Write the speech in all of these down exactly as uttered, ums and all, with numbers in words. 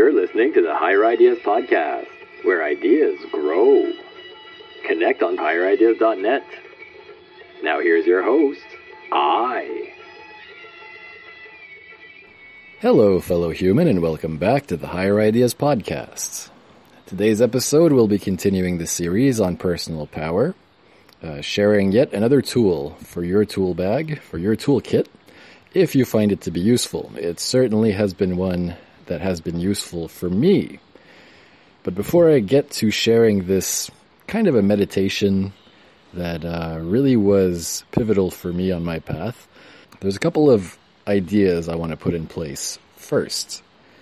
You're listening to the Higher Ideas Podcast, where ideas grow. Connect on higher ideas dot net. Now here's your host, I. Hello, fellow human, and welcome back to the Higher Ideas Podcast. Today's episode will be continuing the series on personal power, uh, sharing yet another tool for your tool bag, for your toolkit, if you find it to be useful. It certainly has been one that has been useful for me. But before I get to sharing this kind of a meditation that uh, really was pivotal for me on my path, there's a couple of ideas I want to put in place first.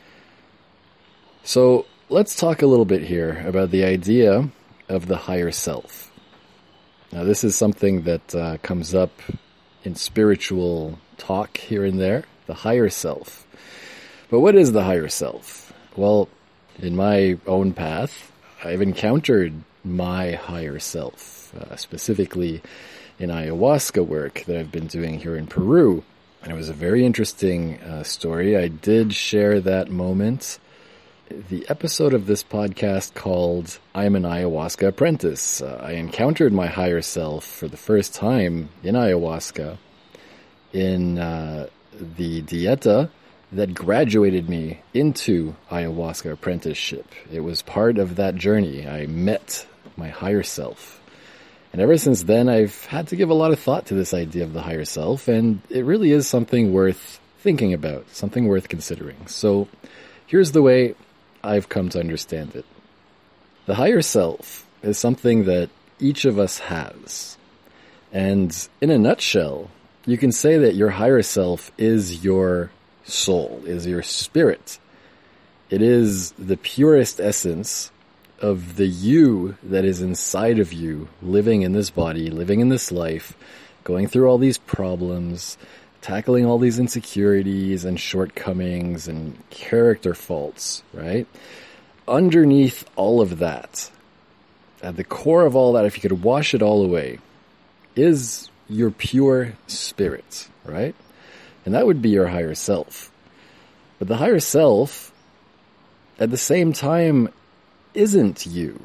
So let's talk a little bit here about the idea of the higher self. Now, this is something that uh, comes up in spiritual talk here and there, the higher self. But what is the higher self? Well, in my own path, I've encountered my higher self, uh, specifically in ayahuasca work that I've been doing here in Peru. And it was a very interesting uh, story. I did share that moment. The episode of this podcast called I'm an Ayahuasca Apprentice. Uh, I encountered my higher self for the first time in ayahuasca in uh, the dieta that graduated me into ayahuasca apprenticeship. It was part of that journey. I met my higher self. And ever since then, I've had to give a lot of thought to this idea of the higher self, and it really is something worth thinking about, something worth considering. So here's the way I've come to understand it. The higher self is something that each of us has. And in a nutshell, you can say that your higher self is your soul, is your spirit. It is the purest essence of the you that is inside of you, living in this body, living in this life, going through all these problems, tackling all these insecurities and shortcomings and character faults, right? Underneath all of that, at the core of all that, if you could wash it all away, is your pure spirit, right? And that would be your higher self. But the higher self, at the same time, isn't you.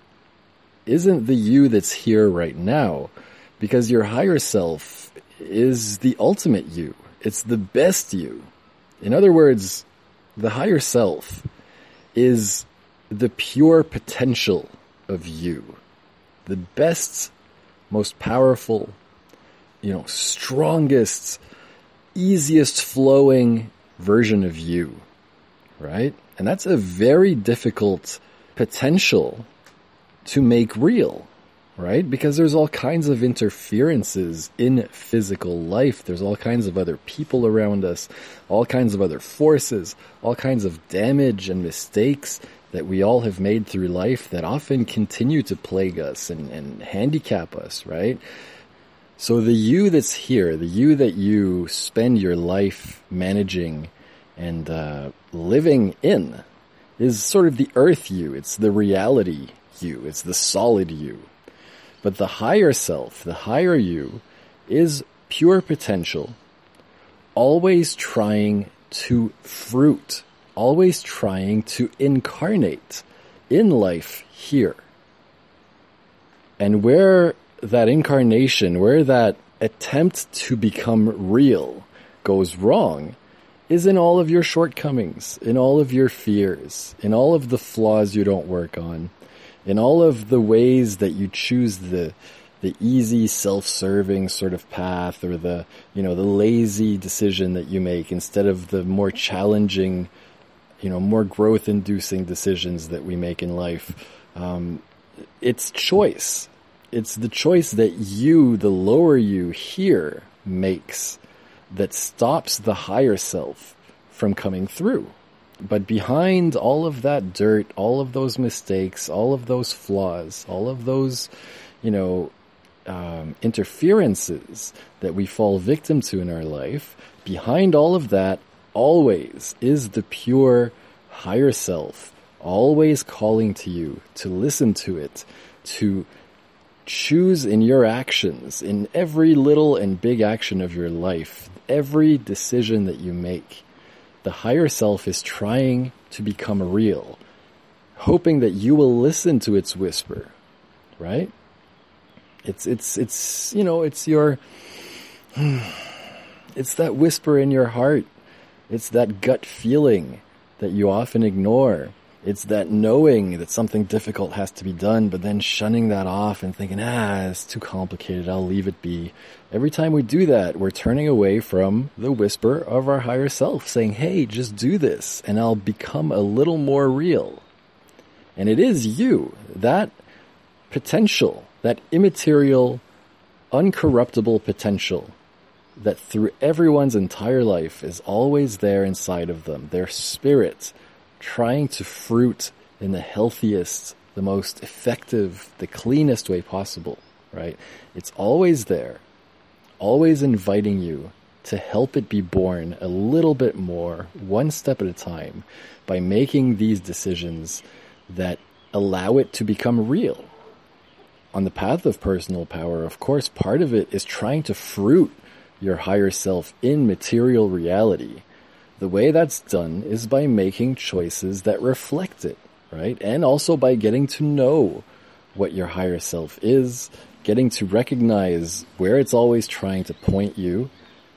Isn't the you that's here right now. Because your higher self is the ultimate you. It's the best you. In other words, the higher self is the pure potential of you. The best, most powerful, you know, strongest, easiest flowing version of you, right? And that's a very difficult potential to make real, right? Because there's all kinds of interferences in physical life. There's all kinds of other people around us, all kinds of other forces, all kinds of damage and mistakes that we all have made through life that often continue to plague us and, and handicap us, right? So the you that's here, the you that you spend your life managing and uh, living in, is sort of the earth you. It's the reality you. It's the solid you. But the higher self, the higher you, is pure potential, always trying to fruit, always trying to incarnate in life here. And where that incarnation, where that attempt to become real goes wrong, is in all of your shortcomings, in all of your fears, in all of the flaws you don't work on, in all of the ways that you choose the the easy, self-serving sort of path, or the, you know, the lazy decision that you make instead of the more challenging, you know, more growth-inducing decisions that we make in life. Um, it's choice. It's the choice that you, the lower you here, makes that stops the higher self from coming through. But behind all of that dirt, all of those mistakes, all of those flaws, all of those, you know, um, interferences that we fall victim to in our life, behind all of that always is the pure higher self, always calling to you to listen to it, to choose in your actions, in every little and big action of your life, every decision that you make, The higher self is trying to become real, hoping that you will listen to its whisper, right? It's, it's, it's, you know, it's your, it's that whisper in your heart. It's that gut feeling that you often ignore. It's that knowing that something difficult has to be done, but then shunning that off and thinking, ah, it's too complicated, I'll leave it be. Every time we do that, we're turning away from the whisper of our higher self, saying, hey, just do this, and I'll become a little more real. And it is you, that potential, that immaterial, uncorruptible potential that through everyone's entire life is always there inside of them, their spirit, trying to fruit in the healthiest, the most effective, the cleanest way possible, right? It's always there, always inviting you to help it be born a little bit more, one step at a time, by making these decisions that allow it to become real. On the path of personal power, of course, part of it is trying to fruit your higher self in material reality. The way that's done is by making choices that reflect it, right? And also by getting to know what your higher self is, getting to recognize where it's always trying to point you.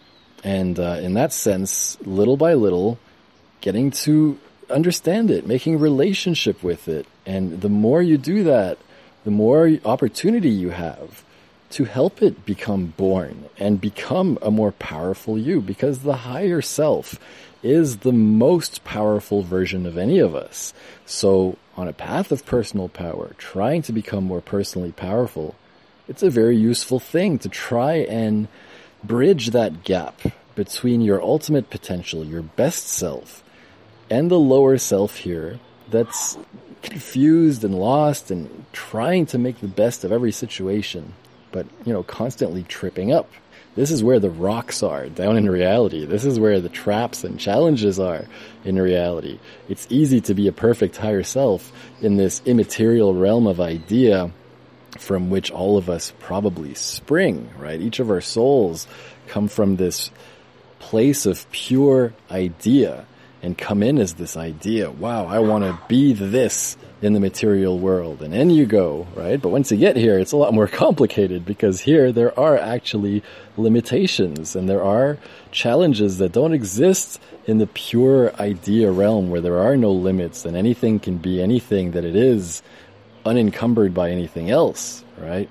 And uh, in that sense, little by little, getting to understand it, making relationship with it. And the more you do that, the more opportunity you have to help it become born and become a more powerful you, because the higher self is the most powerful version of any of us. So on a path of personal power, trying to become more personally powerful, it's a very useful thing to try and bridge that gap between your ultimate potential, your best self, and the lower self here that's confused and lost and trying to make the best of every situation, but, you know, constantly tripping up. This is where the rocks are down in reality. This is where the traps and challenges are in reality. It's easy to be a perfect higher self in this immaterial realm of idea from which all of us probably spring, right? Each of our souls come from this place of pure idea and come in as this idea. Wow, I want to be this in the material world. And in you go, right? But once you get here, it's a lot more complicated, because here there are actually limitations and there are challenges that don't exist in the pure idea realm, where there are no limits and anything can be anything that it is, unencumbered by anything else, right?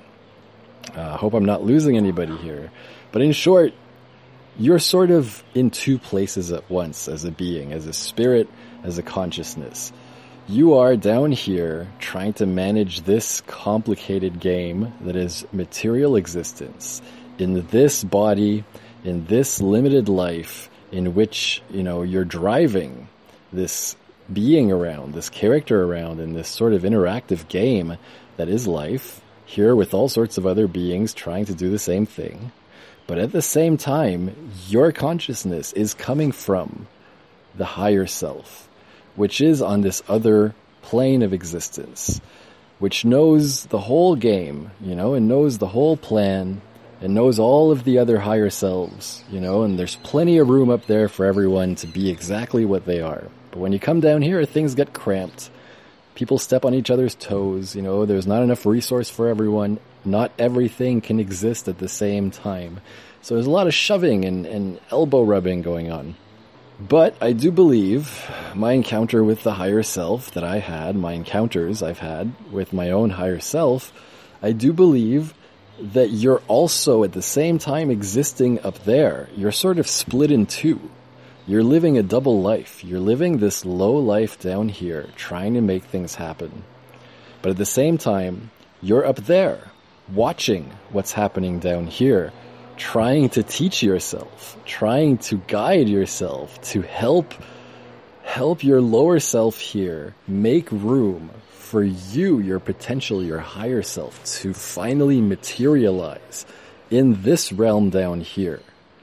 I uh, hope I'm not losing anybody here. But in short, you're sort of in two places at once as a being, as a spirit, as a consciousness. You are down here trying to manage this complicated game that is material existence in this body, in this limited life in which, you know, you're driving this being around, this character around in this sort of interactive game that is life, here with all sorts of other beings trying to do the same thing. But at the same time, your consciousness is coming from the higher self, which is on this other plane of existence, which knows the whole game, you know, and knows the whole plan, and knows all of the other higher selves, you know, and there's plenty of room up there for everyone to be exactly what they are. But when you come down here, things get cramped. People step on each other's toes, you know, there's not enough resource for everyone. Not everything can exist at the same time. So there's a lot of shoving and, and elbow rubbing going on. But I do believe my encounter with the higher self that I had, my encounters I've had with my own higher self, I do believe that you're also at the same time existing up there. You're sort of split in two. You're living a double life. You're living this low life down here, trying to make things happen. But at the same time, you're up there, watching what's happening down here, trying to teach yourself, trying to guide yourself, to help help your lower self here make room for you, your potential, your higher self to finally materialize in this realm down here.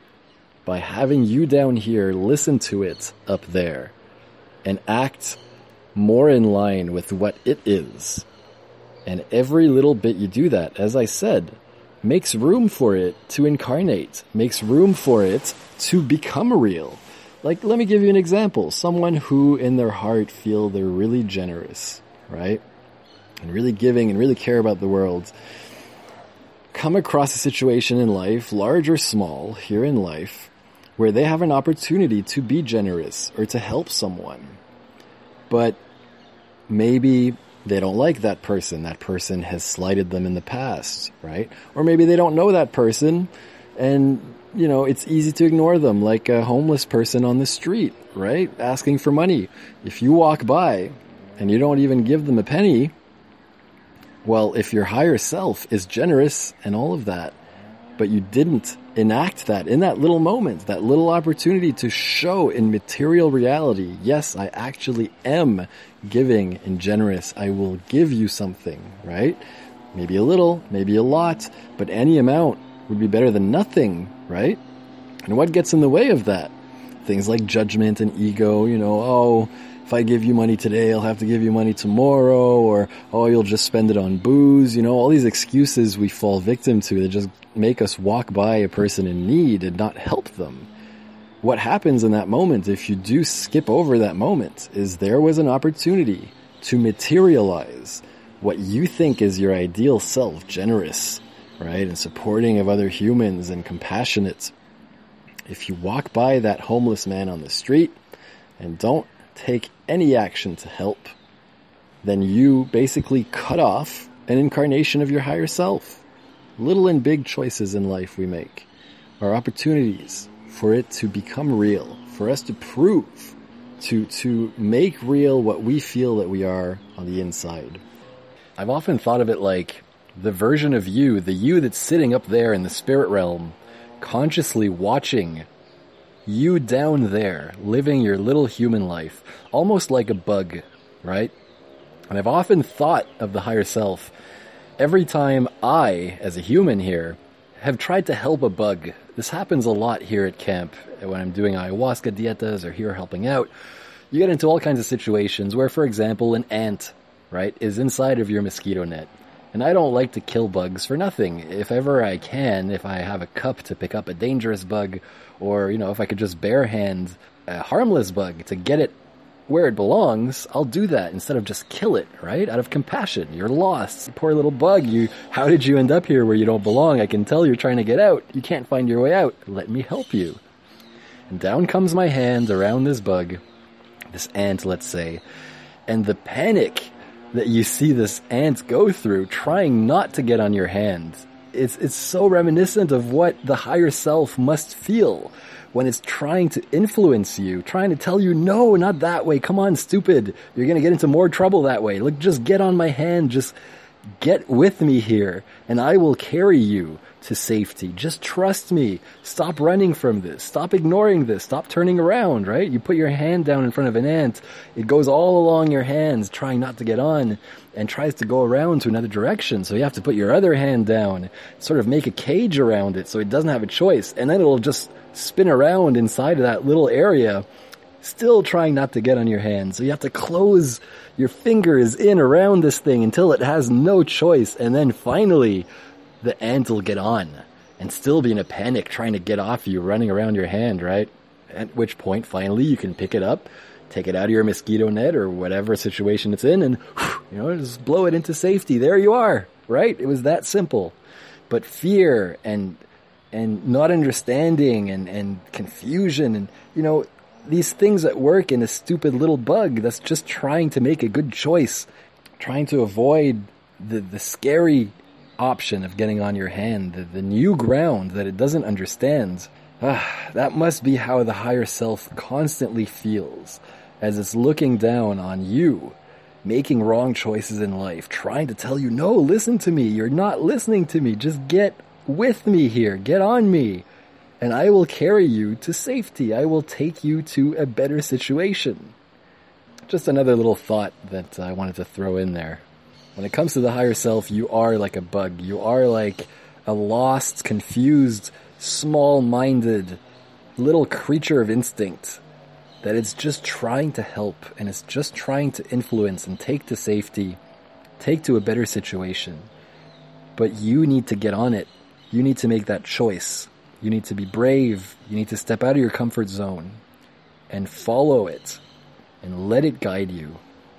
By having you down here listen to it up there and act more in line with what it is. And every little bit you do that, as I said, makes room for it to incarnate, makes room for it to become real, Like, let me give you an example. Someone who in their heart feel they're really generous, right? And really giving and really care about the world. Come across a situation in life, large or small, here in life, where they have an opportunity to be generous or to help someone. But maybe they don't like that person. That person has slighted them in the past, right? Or maybe they don't know that person and, you know, it's easy to ignore them, like a homeless person on the street, right? Asking for money. If you walk by and you don't even give them a penny, well, if your higher self is generous and all of that, but you didn't enact that in that little moment, that little opportunity to show in material reality, yes, I actually am giving and generous. I will give you something, right? Maybe a little, maybe a lot, but any amount would be better than nothing, right? And what gets in the way of that? Things like judgment and ego, you know, oh, if I give you money today, I'll have to give you money tomorrow, or, oh, you'll just spend it on booze, you know, all these excuses we fall victim to that just make us walk by a person in need and not help them. What happens in that moment, if you do skip over that moment, is there was an opportunity to materialize what you think is your ideal self, generous, right, and supporting of other humans and compassionate. If you walk by that homeless man on the street and don't take any action to help, then you basically cut off an incarnation of your higher self. Little and big choices in life we make are opportunities for it to become real, for us to prove, to, to make real what we feel that we are on the inside. I've often thought of it like the version of you, the you that's sitting up there in the spirit realm, consciously watching you down there, living your little human life, almost like a bug, right? And I've often thought of the higher self every time I, as a human here, have tried to help a bug. This happens a lot here at camp when I'm doing ayahuasca dietas or here helping out. You get into all kinds of situations where, for example, an ant, right, is inside of your mosquito net. And I don't like to kill bugs for nothing. If ever I can, if I have a cup to pick up a dangerous bug, or, you know, if I could just bare hand a harmless bug to get it where it belongs, I'll do that instead of just kill it, right? Out of compassion. You're lost. Poor little bug. You, how did you end up here where you don't belong? I can tell you're trying to get out. You can't find your way out. Let me help you. And down comes my hand around this bug, this ant, let's say, and the panic that you see this ant go through trying not to get on your hand. It's, it's so reminiscent of what the higher self must feel when it's trying to influence you, trying to tell you, no, not that way. Come on, stupid. You're going to get into more trouble that way. Look, just get on my hand. Just get with me here and I will carry you to safety. Just trust me. Stop running from this. Stop ignoring this. Stop turning around, right? You put your hand down in front of an ant. It goes all along your hands, trying not to get on, and tries to go around to another direction. So you have to put your other hand down, sort of make a cage around it so it doesn't have a choice. And then it'll just spin around inside of that little area, still trying not to get on your hand. So you have to close your fingers in around this thing until it has no choice. And then finally, the ant will get on and still be in a panic trying to get off you, running around your hand, right? At which point, finally, you can pick it up, take it out of your mosquito net or whatever situation it's in, and, you know, just blow it into safety. There you are, right? It was that simple. But fear and and not understanding and, and confusion and, you know, these things that work in a stupid little bug that's just trying to make a good choice, trying to avoid the, the scary option of getting on your hand, the, the new ground that it doesn't understand. Ah, that must be how the higher self constantly feels as it's looking down on you, making wrong choices in life, trying to tell you, no, listen to me. You're not listening to me. Just get with me here. Get on me. And I will carry you to safety. I will take you to a better situation. Just another little thought that I wanted to throw in there. When it comes to the higher self, you are like a bug. You are like a lost, confused, small-minded little creature of instinct that it's just trying to help and it's just trying to influence and take to safety, take to a better situation. But you need to get on it. You need to make that choice. You need to be brave. You need to step out of your comfort zone. and follow it and let it guide you.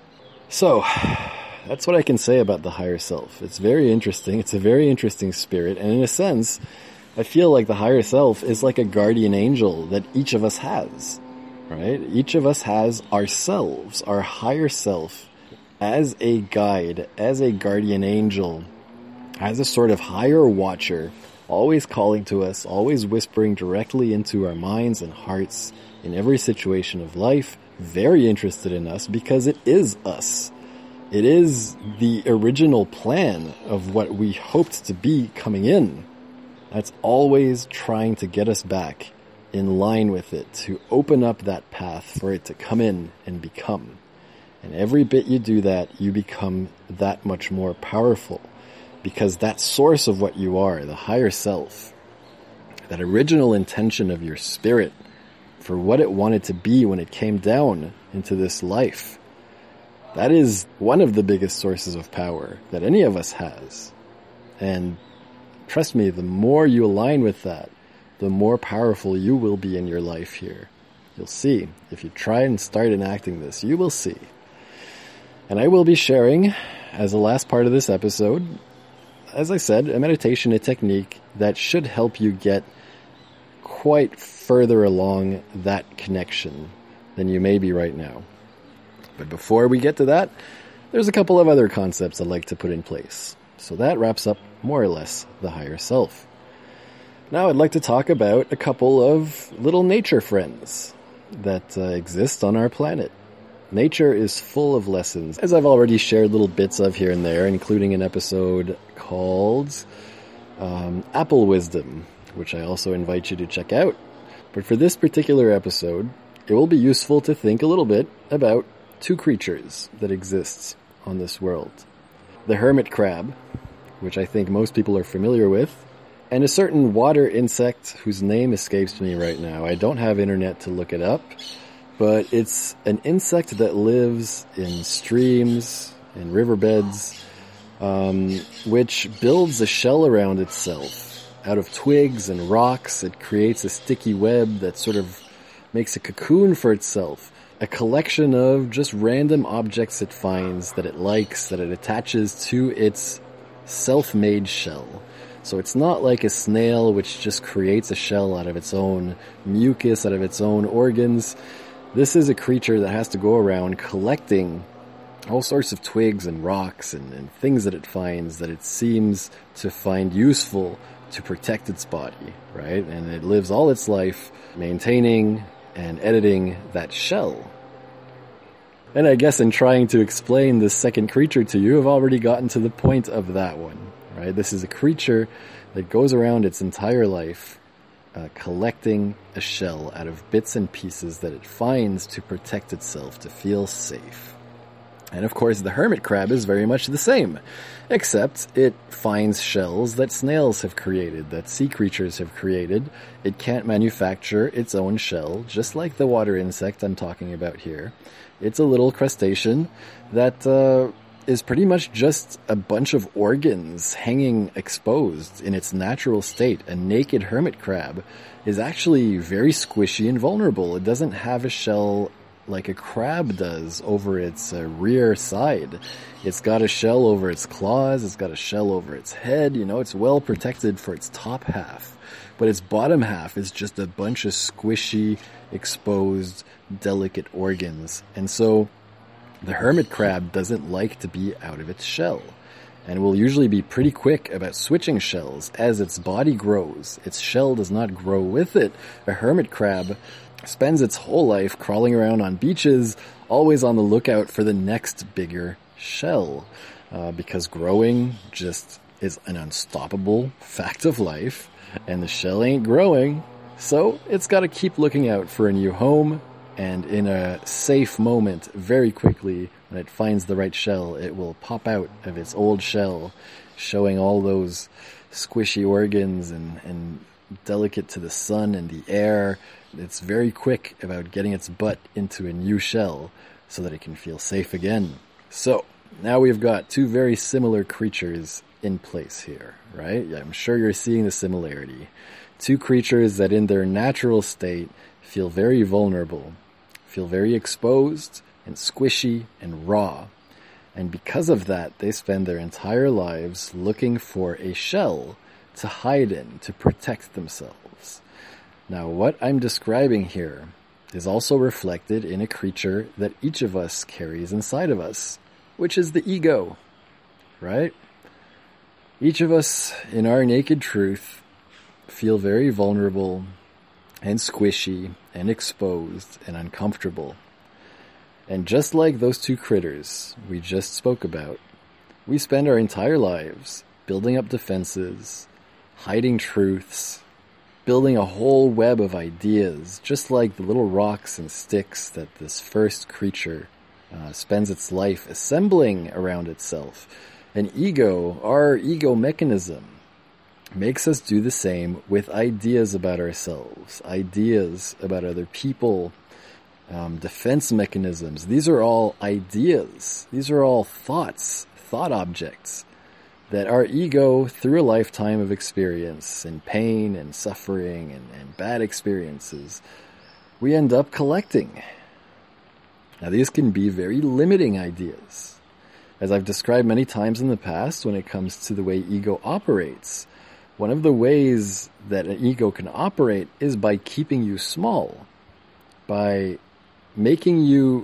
So, that's what I can say about the higher self. It's very interesting. It's a very interesting spirit. And in a sense, I feel like the higher self is like a guardian angel that each of us has, right? Each of us has ourselves, our higher self, as a guide, as a guardian angel, as a sort of higher watcher, always calling to us, always whispering directly into our minds and hearts in every situation of life, very interested in us because it is us. It is the original plan of what we hoped to be coming in. That's always trying to get us back in line with it, to open up that path for it to come in and become. And every bit you do that, you become that much more powerful, because that source of what you are, the higher self, that original intention of your spirit for what it wanted to be when it came down into this life, that is one of the biggest sources of power that any of us has. And trust me, the more you align with that, the more powerful you will be in your life here. You'll see. If you try and start enacting this, you will see. And I will be sharing, as the last part of this episode, as I said, a meditation, a technique that should help you get quite further along that connection than you may be right now. But before we get to that, there's a couple of other concepts I'd like to put in place. So that wraps up more or less the higher self. Now I'd like to talk about a couple of little nature friends that uh, exist on our planet. Nature is full of lessons, as I've already shared little bits of here and there, including an episode called um, Apple Wisdom, which I also invite you to check out. But for this particular episode, it will be useful to think a little bit about two creatures that exist on this world. The hermit crab, which I think most people are familiar with, and a certain water insect whose name escapes me right now. I don't have internet to look it up, but it's an insect that lives in streams, in riverbeds, um, which builds a shell around itself out of twigs and rocks. It creates a sticky web that sort of makes a cocoon for itself, a collection of just random objects it finds that it likes, that it attaches to its self-made shell. So it's not like a snail which just creates a shell out of its own mucus, out of its own organs. This is a creature that has to go around collecting all sorts of twigs and rocks and, and things that it finds that it seems to find useful to protect its body, right? And it lives all its life maintaining and editing that shell. And I guess in trying to explain this second creature to you, I've already gotten to the point of that one. Right? This is a creature that goes around its entire life uh, collecting a shell out of bits and pieces that it finds to protect itself, to feel safe. And of course, the hermit crab is very much the same, except it finds shells that snails have created, that sea creatures have created. It can't manufacture its own shell, just like the water insect I'm talking about here. It's a little crustacean that uh, is pretty much just a bunch of organs hanging exposed in its natural state. A naked hermit crab is actually very squishy and vulnerable. It doesn't have a shell like a crab does over its uh, rear side. It's got a shell over its claws, it's got a shell over its head, you know, it's well protected for its top half. But its bottom half is just a bunch of squishy, exposed, delicate organs. And so the hermit crab doesn't like to be out of its shell, and will usually be pretty quick about switching shells as its body grows. Its shell does not grow with it. A hermit crab spends its whole life crawling around on beaches, always on the lookout for the next bigger shell, uh, because growing just is an unstoppable fact of life, and the shell ain't growing, so it's got to keep looking out for a new home. And in a safe moment, very quickly, when it finds the right shell, it will pop out of its old shell, showing all those squishy organs and, and delicate to the sun and the air. It's very quick about getting its butt into a new shell so that it can feel safe again. So, now we've got two very similar creatures in place here, right? Yeah, I'm sure you're seeing the similarity. Two creatures that in their natural state feel very vulnerable, feel very exposed and squishy and raw. And because of that, they spend their entire lives looking for a shell to hide in, to protect themselves. Now, what I'm describing here is also reflected in a creature that each of us carries inside of us, which is the ego, right? Each of us, in our naked truth, feel very vulnerable and squishy and exposed and uncomfortable. And just like those two critters we just spoke about, we spend our entire lives building up defenses, hiding truths, building a whole web of ideas, just like the little rocks and sticks that this first creature uh, spends its life assembling around itself. An ego, our ego mechanism, makes us do the same with ideas about ourselves, ideas about other people, um, defense mechanisms. These are all ideas. These are all thoughts, thought objects that our ego, through a lifetime of experience and pain and suffering and, and bad experiences, we end up collecting. Now, these can be very limiting ideas. As I've described many times in the past, when it comes to the way ego operates, one of the ways that an ego can operate is by keeping you small, by making you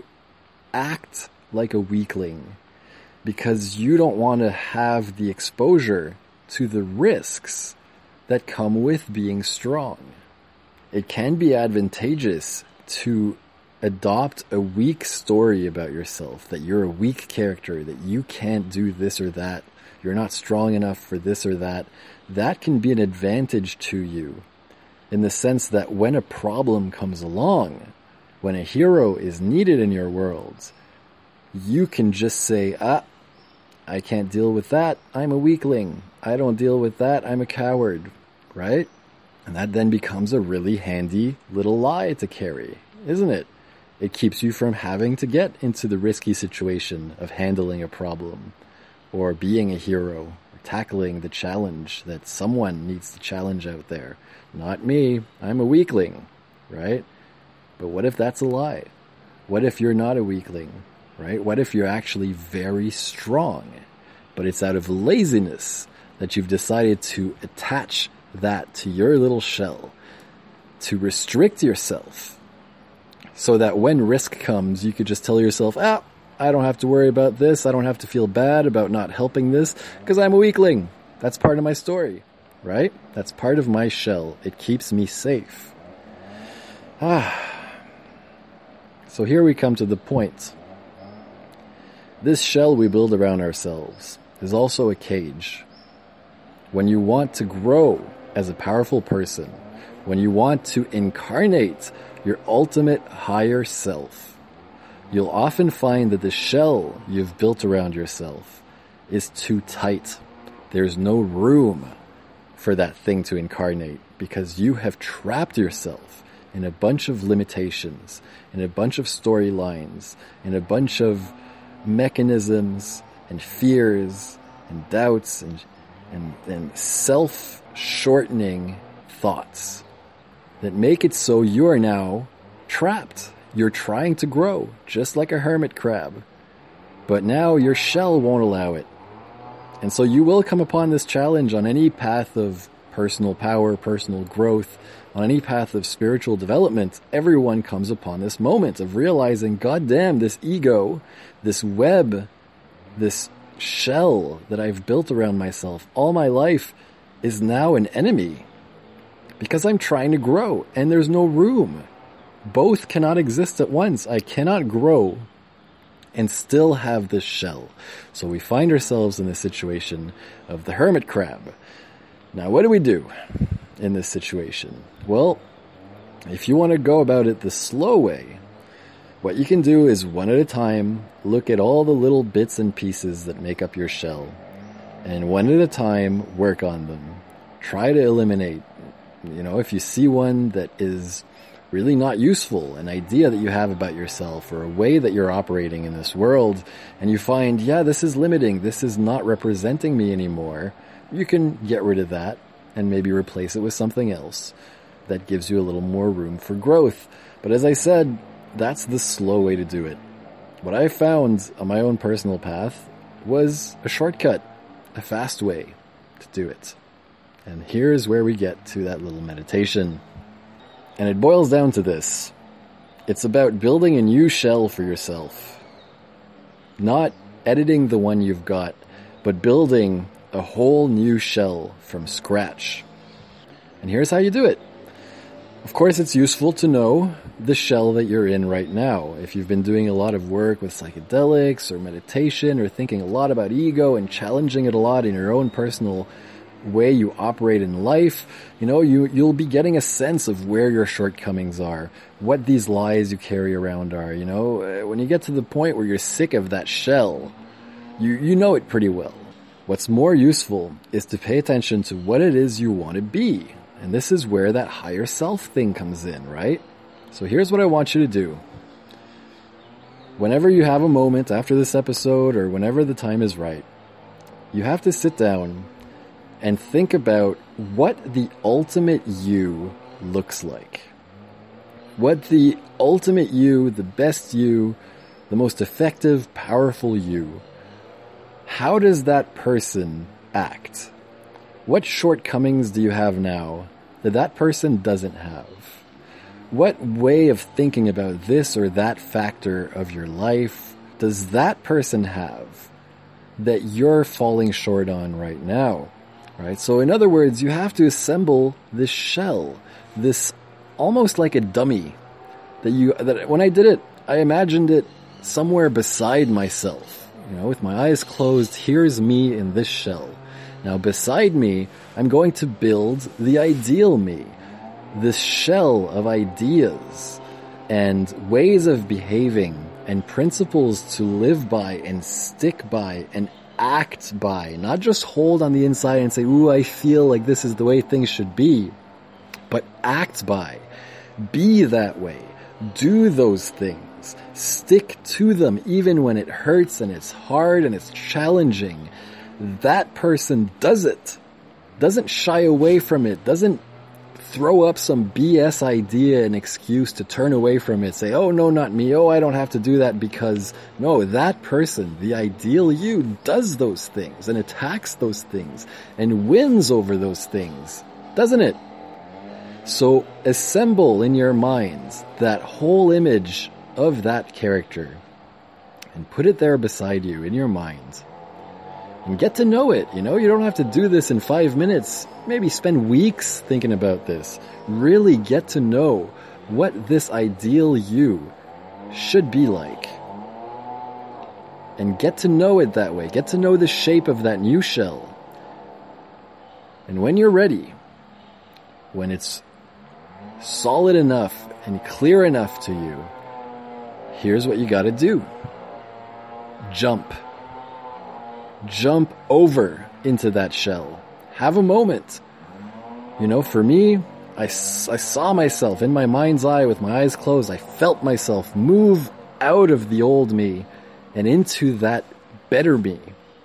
act like a weakling, because you don't want to have the exposure to the risks that come with being strong. It can be advantageous to adopt a weak story about yourself, that you're a weak character, that you can't do this or that, you're not strong enough for this or that. That can be an advantage to you in the sense that when a problem comes along, when a hero is needed in your world, you can just say, ah, I can't deal with that, I'm a weakling. I don't deal with that, I'm a coward, right? And that then becomes a really handy little lie to carry, isn't it? It keeps you from having to get into the risky situation of handling a problem or being a hero or tackling the challenge that someone needs to challenge out there. Not me, I'm a weakling, right? But what if that's a lie? What if you're not a weakling, right? What if you're actually very strong, but it's out of laziness that you've decided to attach that to your little shell, to restrict yourself, so that when risk comes, you could just tell yourself, ah, I don't have to worry about this. I don't have to feel bad about not helping this because I'm a weakling. That's part of my story, right? That's part of my shell. It keeps me safe. Ah. So here we come to the point. This shell we build around ourselves is also a cage. When you want to grow as a powerful person, when you want to incarnate your ultimate higher self, you'll often find that the shell you've built around yourself is too tight. There's no room for that thing to incarnate because you have trapped yourself in a bunch of limitations, in a bunch of storylines, in a bunch of mechanisms and fears and doubts and, and, and self-shortening thoughts that make it so you are now trapped. You're trying to grow, just like a hermit crab. But now your shell won't allow it. And so you will come upon this challenge on any path of personal power, personal growth, on any path of spiritual development. Everyone comes upon this moment of realizing, God damn, this ego, this web, this shell that I've built around myself all my life is now an enemy because I'm trying to grow and there's no room. Both cannot exist at once. I cannot grow and still have this shell. So we find ourselves in the situation of the hermit crab. Now, what do we do in this situation? Well, if you want to go about it the slow way, what you can do is one at a time, look at all the little bits and pieces that make up your shell, and one at a time, work on them. Try to eliminate, you know, if you see one that is really not useful, an idea that you have about yourself or a way that you're operating in this world, and you find, yeah, this is limiting, this is not representing me anymore, you can get rid of that and maybe replace it with something else that gives you a little more room for growth. But as I said, that's the slow way to do it. What I found on my own personal path was a shortcut, a fast way to do it. And here's where we get to that little meditation. And it boils down to this. It's about building a new shell for yourself. Not editing the one you've got, but building a whole new shell from scratch. And here's how you do it. Of course, it's useful to know the shell that you're in right now. If you've been doing a lot of work with psychedelics or meditation or thinking a lot about ego and challenging it a lot in your own personal way you operate in life, you know, you, you'll be getting a sense of where your shortcomings are, what these lies you carry around are, you know. When you get to the point where you're sick of that shell, you, you know it pretty well. What's more useful is to pay attention to what it is you want to be. And this is where that higher self thing comes in, right? So here's what I want you to do. Whenever you have a moment after this episode or whenever the time is right, you have to sit down and think about what the ultimate you looks like. What the ultimate you, the best you, the most effective, powerful you, how does that person act? What shortcomings do you have now that that person doesn't have? What way of thinking about this or that factor of your life does that person have that you're falling short on right now? Right? So in other words, you have to assemble this shell, this almost like a dummy that you, that when I did it, I imagined it somewhere beside myself. You know, with my eyes closed, here's me in this shell. Now beside me, I'm going to build the ideal me, this shell of ideas and ways of behaving and principles to live by and stick by and act by, not just hold on the inside and say, ooh, I feel like this is the way things should be, but act by, be that way, do those things. Stick to them even when it hurts and it's hard and it's challenging. That person does it. Doesn't shy away from it. Doesn't throw up some B S idea and excuse to turn away from it. Say, oh, no, not me. Oh, I don't have to do that because... No, that person, the ideal you, does those things and attacks those things and wins over those things. Doesn't it? So assemble in your mind that whole image of that character and put it there beside you in your mind and get to know it. You know, you don't have to do this in five minutes. Maybe spend weeks thinking about this. Really get to know what this ideal you should be like. And get to know it that way. Get to know the shape of that new shell. And when you're ready, when it's solid enough and clear enough to you, here's what you gotta do. Jump. Jump over into that shell. Have a moment. You know, for me, I, I saw myself in my mind's eye with my eyes closed. I felt myself move out of the old me and into that better me.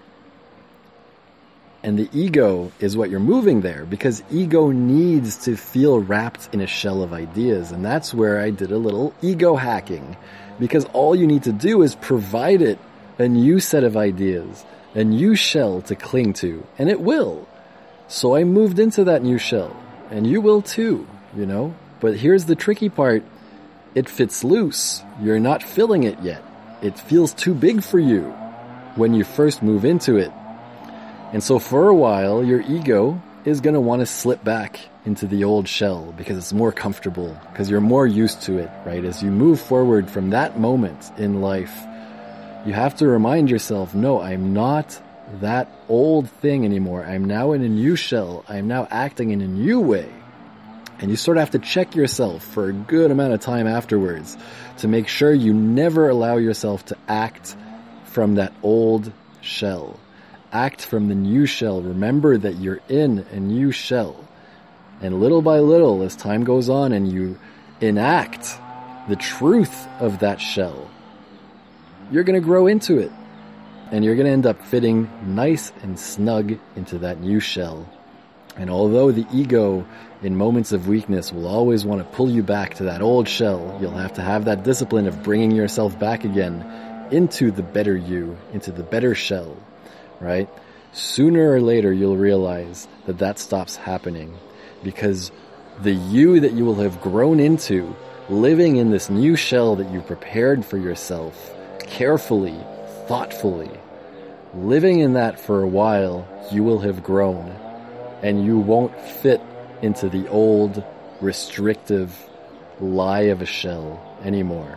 And the ego is what you're moving there, because ego needs to feel wrapped in a shell of ideas. And that's where I did a little ego hacking, because all you need to do is provide it a new set of ideas, a new shell to cling to, and it will. So I moved into that new shell, and you will too, you know. But here's the tricky part. It fits loose. You're not filling it yet. It feels too big for you when you first move into it. And so for a while, your ego is going to want to slip back into the old shell because it's more comfortable, because you're more used to it, right? As you move forward from that moment in life, you have to remind yourself, no, I'm not that old thing anymore. I'm now in a new shell. I'm now acting in a new way. And you sort of have to check yourself for a good amount of time afterwards to make sure you never allow yourself to act from that old shell. Act from the new shell. Remember that you're in a new shell. And little by little, as time goes on and you enact the truth of that shell, you're going to grow into it. And you're going to end up fitting nice and snug into that new shell. And although the ego in moments of weakness will always want to pull you back to that old shell, you'll have to have that discipline of bringing yourself back again into the better you, into the better shell, right? Sooner or later, you'll realize that that stops happening, because the you that you will have grown into, living in this new shell that you prepared for yourself, carefully, thoughtfully, living in that for a while, you will have grown, and you won't fit into the old, restrictive lie of a shell anymore.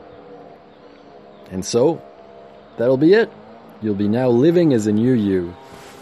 And so, that'll be it. You'll be now living as a new you,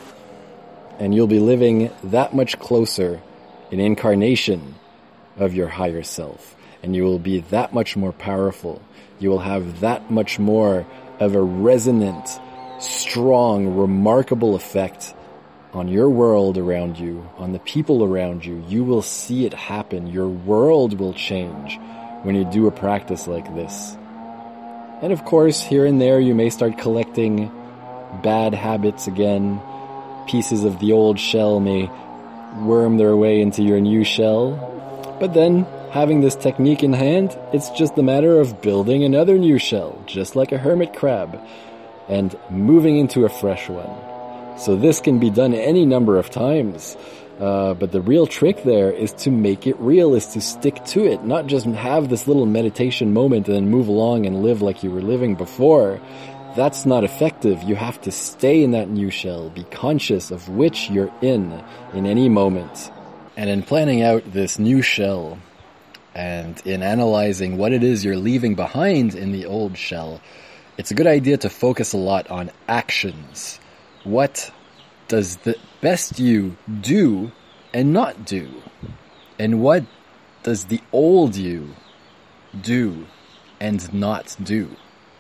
and you'll be living that much closer, an incarnation of your higher self, and you will be that much more powerful. You will have that much more of a resonant, strong, remarkable effect on your world around you, on the people around you. You will see it happen. Your world will change when you do a practice like this. And of course, here and there, you may start collecting bad habits again. Pieces of the old shell may worm their way into your new shell. But then, having this technique in hand, it's just a matter of building another new shell, just like a hermit crab, and moving into a fresh one. So this can be done any number of times. Uh, but the real trick there is to make it real, is to stick to it, not just have this little meditation moment and then move along and live like you were living before. That's not effective. You have to stay in that new shell, be conscious of which you're in, in any moment. And in planning out this new shell, and in analyzing what it is you're leaving behind in the old shell, it's a good idea to focus a lot on actions. What does the best you do and not do? And what does the old you do and not do?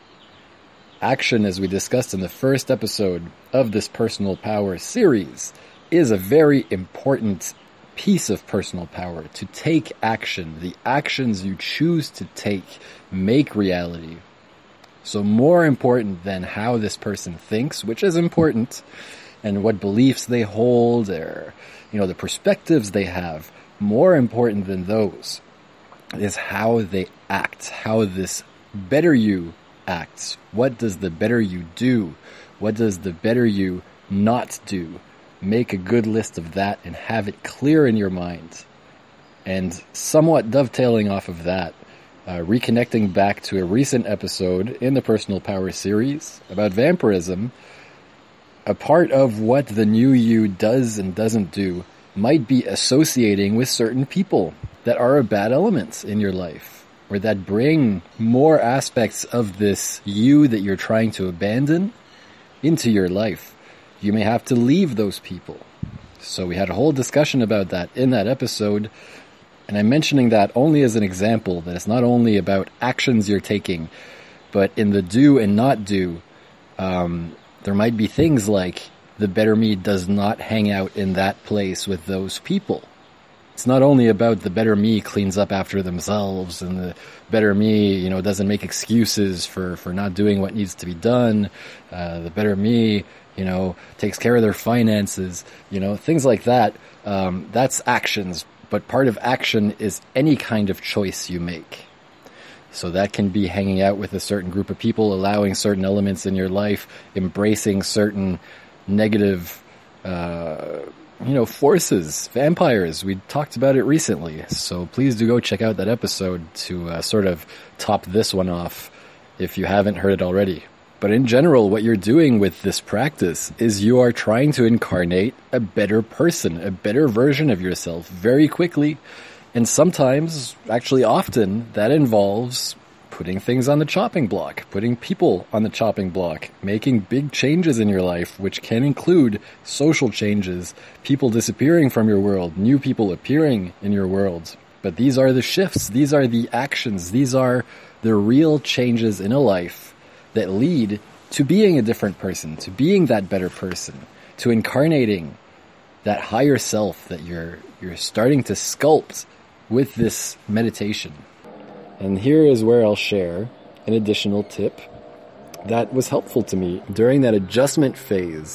Action, as we discussed in the first episode of this personal power series, is a very important piece of personal power. To take action, the actions you choose to take make reality. So more important than how this person thinks, which is important, and what beliefs they hold, or, you know, the perspectives they have, more important than those is how they act, how this better you acts. What does the better you do? What does the better you not do? Make a good list of that and have it clear in your mind. And somewhat dovetailing off of that, Uh, reconnecting back to a recent episode in the Personal Power series about vampirism, a part of what the new you does and doesn't do might be associating with certain people that are a bad element in your life, or that bring more aspects of this you that you're trying to abandon into your life. You may have to leave those people. So we had a whole discussion about that in that episode. And I'm mentioning that only as an example, that it's not only about actions you're taking, but in the do and not do, um, there might be things like the better me does not hang out in that place with those people. It's not only about the better me cleans up after themselves, and the better me, you know, doesn't make excuses for, for not doing what needs to be done. Uh, the better me, you know, takes care of their finances, you know, things like that. Um, that's actions. But part of action is any kind of choice you make. So that can be hanging out with a certain group of people, allowing certain elements in your life, embracing certain negative, uh, you know, forces, vampires. We talked about it recently. So please do go check out that episode to uh, sort of top this one off if you haven't heard it already. But in general, what you're doing with this practice is you are trying to incarnate a better person, a better version of yourself very quickly. And sometimes, actually often, that involves putting things on the chopping block, putting people on the chopping block, making big changes in your life, which can include social changes, people disappearing from your world, new people appearing in your world. But these are the shifts, these are the actions, these are the real changes in a life that lead to being a different person, to being that better person, to incarnating that higher self that you're you're starting to sculpt with this meditation. And here is where I'll share an additional tip that was helpful to me during that adjustment phase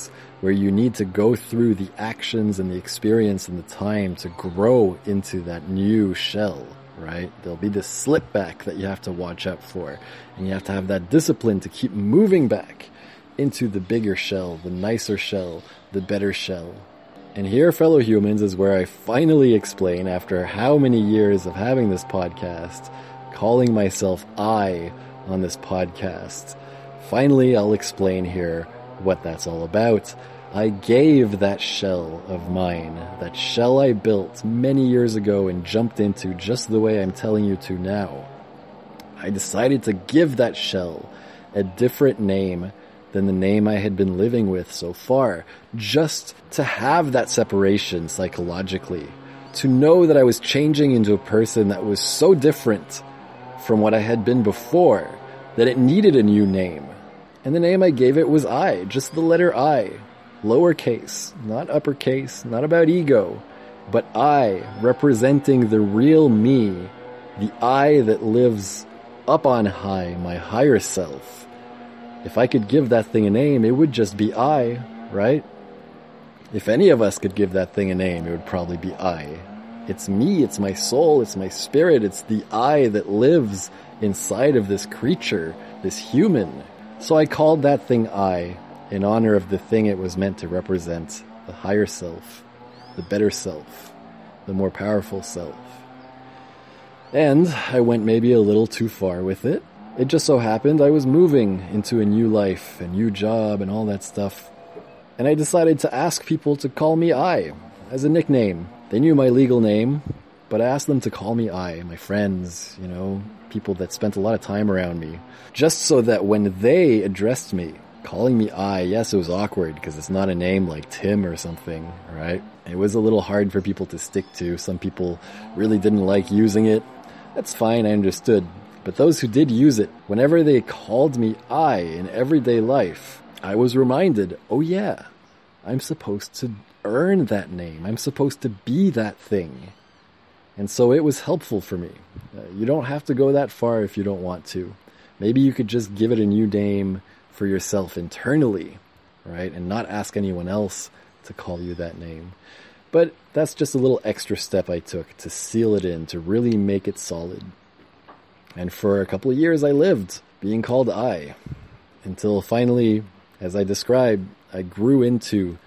where you need to go through the actions and the experience and the time to grow into that new shell, right? There'll be this slip back that you have to watch out for, and you have to have that discipline to keep moving back into the bigger shell, the nicer shell, the better shell. And here, fellow humans, is where I finally explain, after how many years of having this podcast, calling myself I on this podcast. Finally, I'll explain here what that's all about. I gave that shell of mine, that shell I built many years ago and jumped into just the way I'm telling you to now. I decided to give that shell a different name than the name I had been living with so far, just to have that separation psychologically, to know that I was changing into a person that was so different from what I had been before that it needed a new name. And the name I gave it was I, just the letter I, lowercase, not uppercase, not about ego, but I, representing the real me, the I that lives up on high, my higher self. If I could give that thing a name, it would just be I, right? If any of us could give that thing a name, it would probably be I. It's me, it's my soul, it's my spirit, it's the I that lives inside of this creature, this human. So I called that thing I, in honor of the thing it was meant to represent, the higher self, the better self, the more powerful self. And I went maybe a little too far with it. It just so happened I was moving into a new life, a new job, and all that stuff. And I decided to ask people to call me I, as a nickname. They knew my legal name, but I asked them to call me I, my friends, you know, people that spent a lot of time around me. Just so that when they addressed me, calling me I, yes, it was awkward because it's not a name like Tim or something, right? It was a little hard for people to stick to. Some people really didn't like using it. That's fine, I understood. But those who did use it, whenever they called me I in everyday life, I was reminded, oh yeah, I'm supposed to earn that name. I'm supposed to be that thing. And so it was helpful for me. Uh, you don't have to go that far if you don't want to. Maybe you could just give it a new name for yourself internally, right? And not ask anyone else to call you that name. But that's just a little extra step I took to seal it in, to really make it solid. And for a couple of years I lived being called I, until finally, as I described, I grew into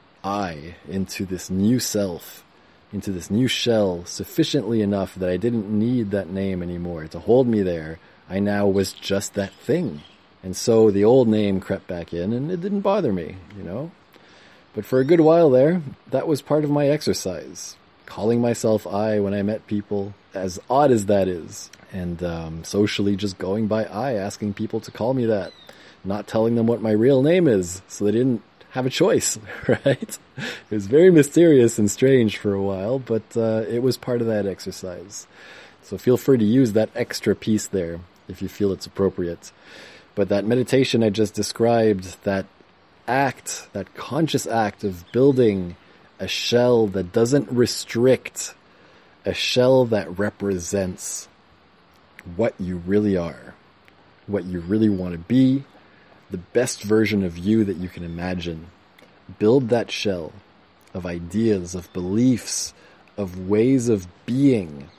I, into this new self, into this new shell, sufficiently enough that I didn't need that name anymore to hold me there. I now was just that thing. And so the old name crept back in, and it didn't bother me, you know. But for a good while there, that was part of my exercise. Calling myself I when I met people, as odd as that is. And um, socially just going by I, asking people to call me that. Not telling them what my real name is, so they didn't have a choice, right? It was very mysterious and strange for a while, but uh, it was part of that exercise. So feel free to use that extra piece there if you feel it's appropriate. But that meditation I just described, that act, that conscious act of building a shell that doesn't restrict, a shell that represents what you really are, what you really want to be, the best version of you that you can imagine. Build that shell of ideas, of beliefs, of ways of being,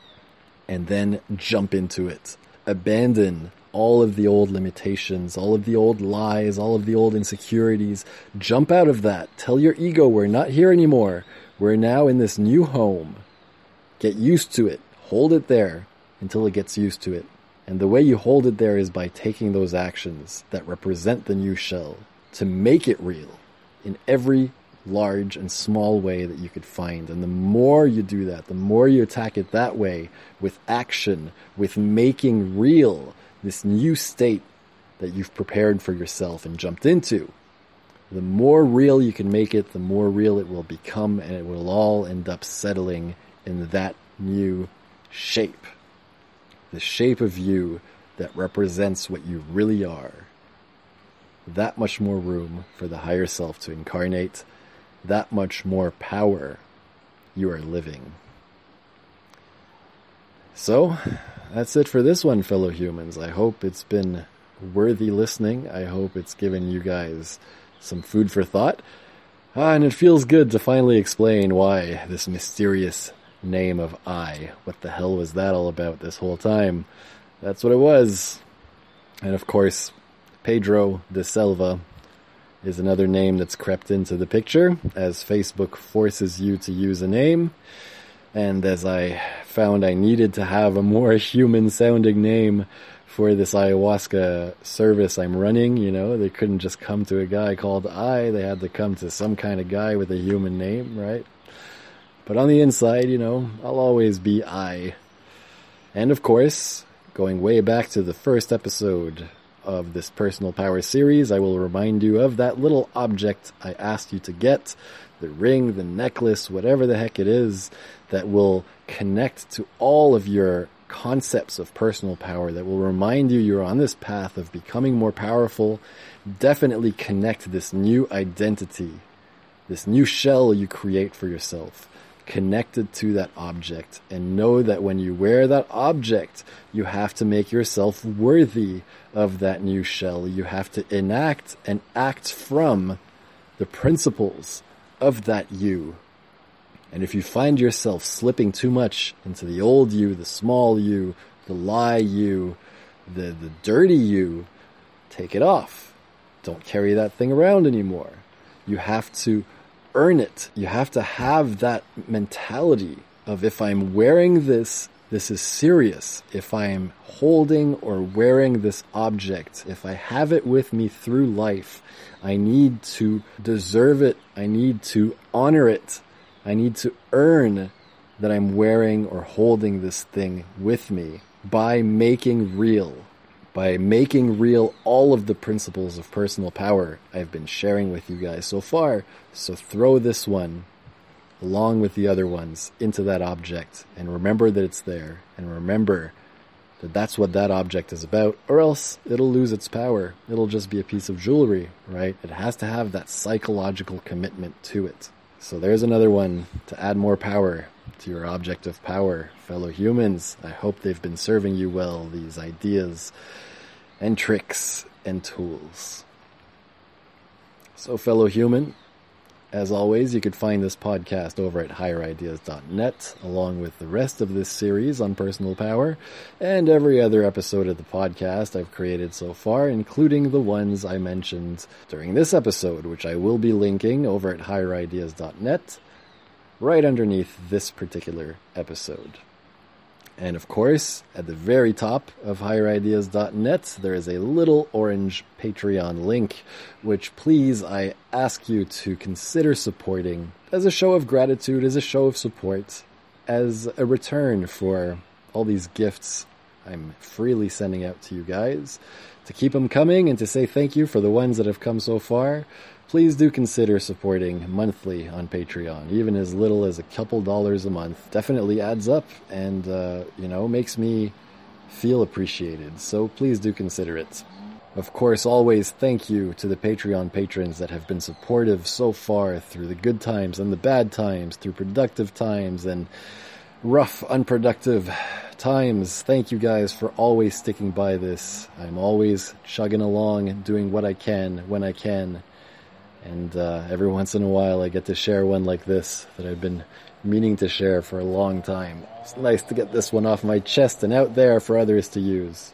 and then jump into it. Abandon all of the old limitations, all of the old lies, all of the old insecurities. Jump out of that. Tell your ego, we're not here anymore. We're now in this new home. Get used to it. Hold it there until it gets used to it. And the way you hold it there is by taking those actions that represent the new shell to make it real in every large and small way that you could find. And the more you do that, the more you attack it that way, with action, with making real this new state that you've prepared for yourself and jumped into, the more real you can make it, the more real it will become, and it will all end up settling in that new shape. The shape of you that represents what you really are. That much more room for the higher self to incarnate. That much more power you are living. So, that's it for this one, fellow humans. I hope it's been worthy listening. I hope it's given you guys some food for thought. Ah, and it feels good to finally explain why this mysterious name of I. What the hell was that all about this whole time? That's what it was. And of course, Pedro de Selva is another name that's crept into the picture, as Facebook forces you to use a name. And as I found I needed to have a more human-sounding name for this ayahuasca service I'm running, you know, they couldn't just come to a guy called I, they had to come to some kind of guy with a human name, right? But on the inside, you know, I'll always be I. And of course, going way back to the first episode of this Personal Power series, I will remind you of that little object I asked you to get, the ring, the necklace, whatever the heck it is, that will connect to all of your concepts of personal power, that will remind you you're on this path of becoming more powerful. Definitely connect this new identity, this new shell you create for yourself, connected to that object, and know that when you wear that object, you have to make yourself worthy of that new shell. You have to enact and act from the principles of that you. And if you find yourself slipping too much into the old you, the small you, the lie you, the, the dirty you, take it off. Don't carry that thing around anymore. You have to earn it. You have to have that mentality of, if I'm wearing this, this is serious. If I'm holding or wearing this object, if I have it with me through life, I need to deserve it. I need to honor it. I need to earn that I'm wearing or holding this thing with me by making real, by making real all of the principles of personal power I've been sharing with you guys so far. So throw this one, along with the other ones, into that object, and remember that it's there, and remember that that's what that object is about, or else it'll lose its power. It'll just be a piece of jewelry, right? It has to have that psychological commitment to it. So there's another one to add more power to your object of power, fellow humans. I hope they've been serving you well, these ideas and tricks and tools. So, fellow human, as always, you could find this podcast over at higher ideas dot net, along with the rest of this series on personal power, and every other episode of the podcast I've created so far, including the ones I mentioned during this episode, which I will be linking over at higher ideas dot net, right underneath this particular episode. And of course, at the very top of higher ideas dot net, there is a little orange Patreon link, which please I ask you to consider supporting as a show of gratitude, as a show of support, as a return for all these gifts I'm freely sending out to you guys. To keep them coming and to say thank you for the ones that have come so far, please do consider supporting monthly on Patreon. Even as little as a couple dollars a month definitely adds up and, uh, you know, makes me feel appreciated. So please do consider it. Of course, always thank you to the Patreon patrons that have been supportive so far through the good times and the bad times, through productive times and rough, unproductive times. Thank you guys for always sticking by this. I'm always chugging along, doing what I can when I can. And uh, every once in a while I get to share one like this that I've been meaning to share for a long time. It's nice to get this one off my chest and out there for others to use.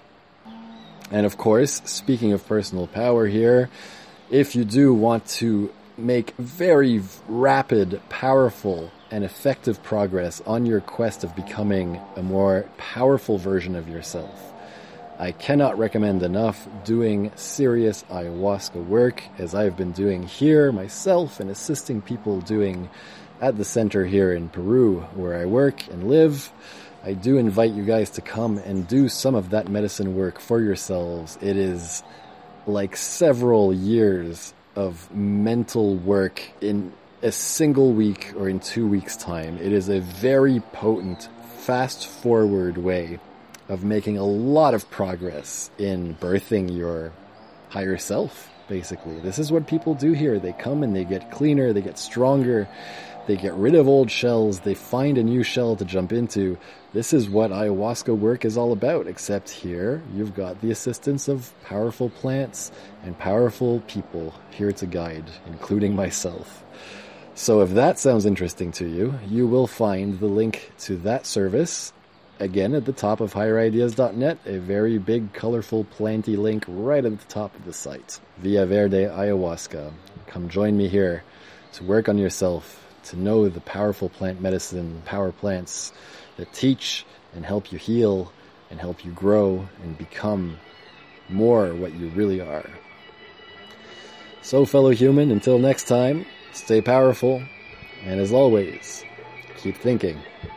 And of course, speaking of personal power here, if you do want to make very rapid, powerful, and effective progress on your quest of becoming a more powerful version of yourself, I cannot recommend enough doing serious ayahuasca work, as I've been doing here myself and assisting people doing at the center here in Peru, where I work and live. I do invite you guys to come and do some of that medicine work for yourselves. It is like several years of mental work in a single week or in two weeks' time. It is a very potent, fast-forward way of making a lot of progress in birthing your higher self, basically. This is what people do here. They come and they get cleaner, they get stronger, They get rid of old shells. They find a new shell to jump into. This is what ayahuasca work is all about, except here you've got the assistance of powerful plants and powerful people here to guide, including myself. So if that sounds interesting to you, you will find the link to that service, again, at the top of higher ideas dot net, a very big, colorful, planty link right at the top of the site. Via Verde Ayahuasca. Come join me here to work on yourself, to know the powerful plant medicine, power plants that teach and help you heal and help you grow and become more what you really are. So, fellow human, until next time, stay powerful, and as always, keep thinking.